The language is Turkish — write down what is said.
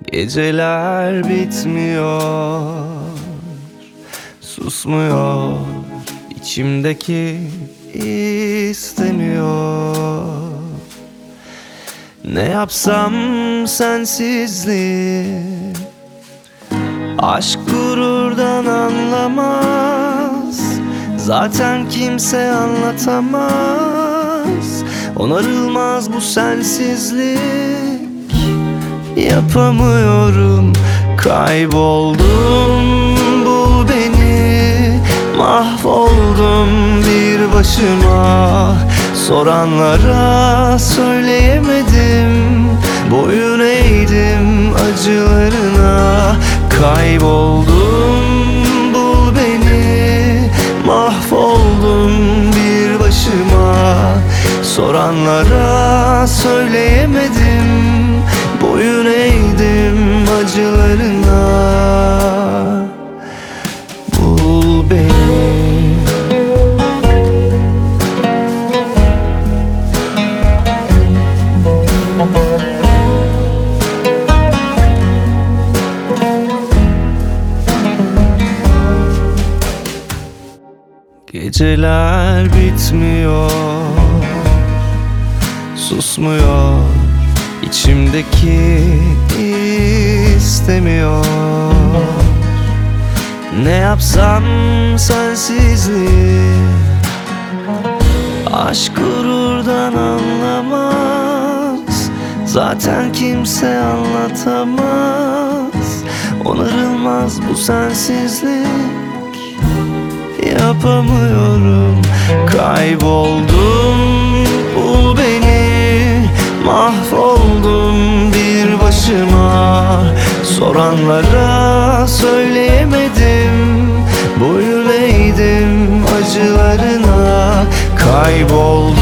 Geceler bitmiyor, susmuyor, içimdeki istemiyor. Ne yapsam sensizlik, aşk gururdan anlamaz. Zaten kimse anlatamaz, onarılmaz bu sensizlik. Yapamıyorum, kayboldum, bul beni. Mahvoldum bir başıma, soranlara söyleyemedim. Boyun eğdim acılarına. Kayboldum, bul beni. Mahvoldum bir başıma, soranlara söyleyemedim. Boyun eğdim acılarına. Bul beni. Geceler bitmiyor, susmuyor, İçimdeki istemiyor. Ne yapsam sensizlik, aşk gururdan anlamaz. Zaten kimse anlatamaz, onarılmaz bu sensizlik. Yapamıyorum, kayboldum, bul beni. Mahvoldum bir başıma, soranlara söyleyemedim. Boyun eğdim acılarına. Kayboldum,